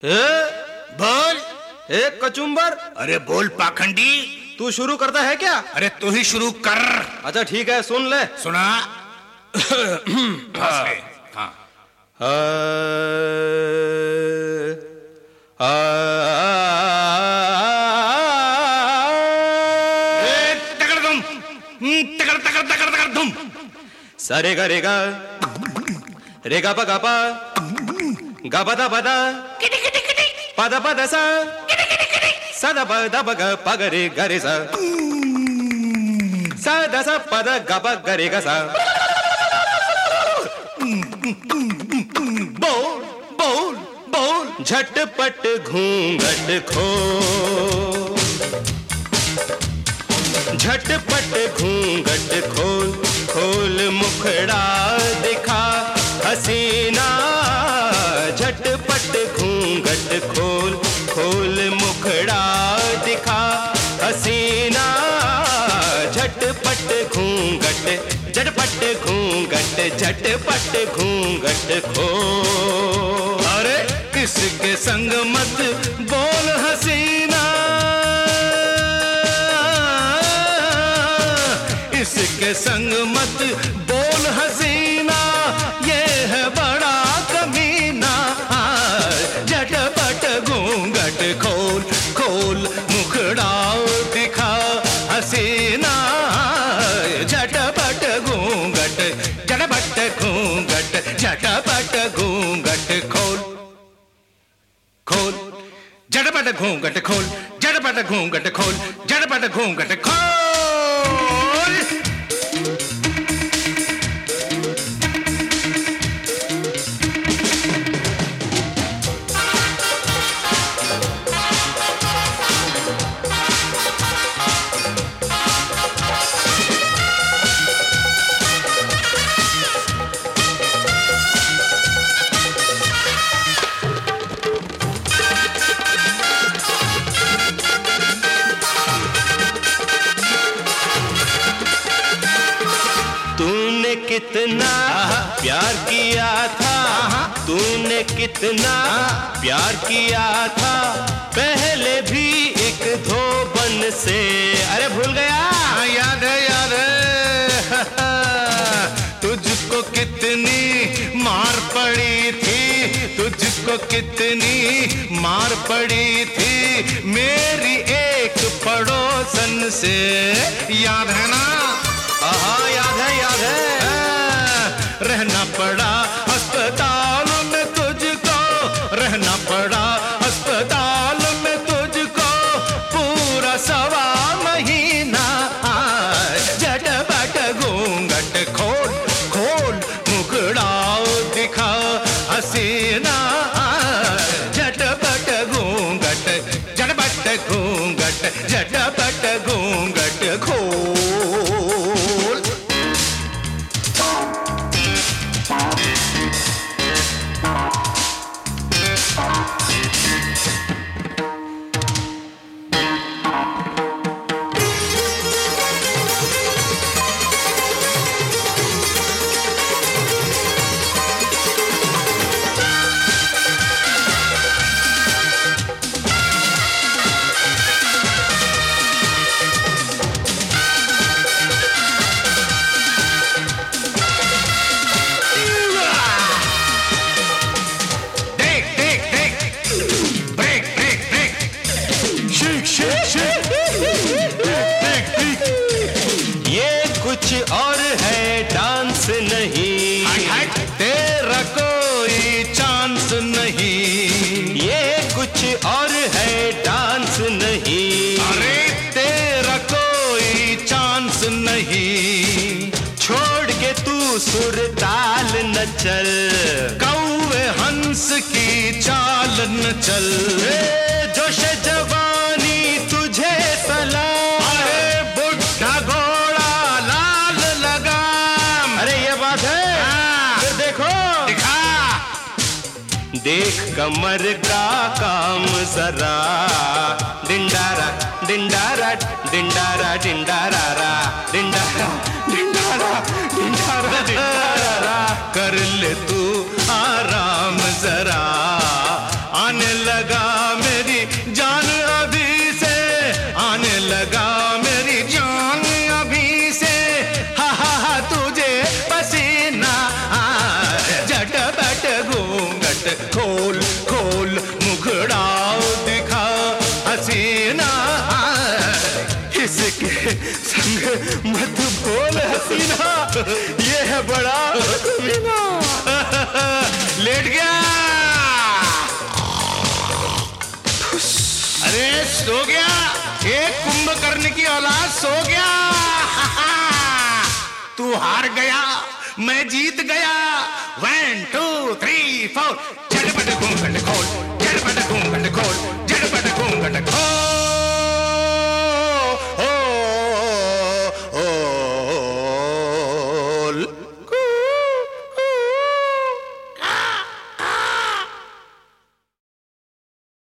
ए, बोल। एक कचुम्बर। अरे बोल पाखंडी। तू शुरू करता है क्या? अरे तू ही शुरू कर। अच्छा ठीक है, सुन ले। सुना। हाँ। तगड़ तुम, तगड़ तगड़ तगड़ तगड़ तुम। सारे गा रेगा रेगा पा गा पा गा पा दा पदा पदा सा सदा पदा पगा पगरे गरे सा सदा सा पदा गा पा गरे गा सा। बोल बोल बोल। झटपट घूंघट खो, झटपट घूंघट खोल, खोल मुखड़ा दिखा हसीना। झटपट घूंघट खोल, खोल मुखड़ा दिखा हसीना। झटपट घूंघट, झटपट घूंघट, झटपट घूंघट खोल। अरे किसके संग मत बोल हसीना, इसके संग मत बोल हसीना, ये है बड़ा कमीना। झटपट घूंघट खोल, खोल मुखड़ा दिखा हसीना। झटपट घूंघट, झटपट घूंघट, झटपट घूंघट खोल, खोल। झटपट घूंघट खोल, झटपट घूंघट खोल, झटपट घूंघट खोल। तूने कितना प्यार किया था, तूने कितना प्यार किया था पहले भी एक धोबन से। अरे भूल गया? याद है, याद है। तुझको कितनी मार पड़ी थी, तुझको कितनी मार पड़ी थी मेरी एक पड़ोसन से। याद है ना? हाँ याद है, याद है। रहना पड़ा अस्पताल में तुझको, रहना पड़ा अस्पताल में तुझको पूरा 1.25 महीना। झटपट घूंघट खोल, खोल मुखड़ा दिखा हसीना। झटपट घूंघट, झटपट घूंघट, झटपट घूंघट खोल। कुछ और है डांस नहीं, तेरा कोई चांस नहीं। ये कुछ और है डांस नहीं। अरे तेरा कोई चांस नहीं। छोड़ के तू सुरताल न चल, कौवे हंस की चाल न चल। जोश जवानी तुझे सलाम। अरे बुढ़ा घोड़ा लाल लगाम। अरे ये बात है। फिर देखो, दिखा। देख कमर का काम जरा। डिंडारा डिंडारा डिंडारा डिंडारा डिंडारा डिंडारा डिंडारा डिंडारा। कर ले तू आराम जरा। आने लगा मेरी जान अभी से, आने लगा मेरी जान अभी से, हा हा हा तुझे पसीना झटपट घूंघट खोल खोल मुखड़ाओ दिखा हसीना, इसके संग मत बोल हसीना, ये है बड़ा कमीना। लेट गया, अरे सो गया, एक कुंभकर्ण की औलाद सो गया। तू हार गया, मैं जीत गया। 1 2 3 4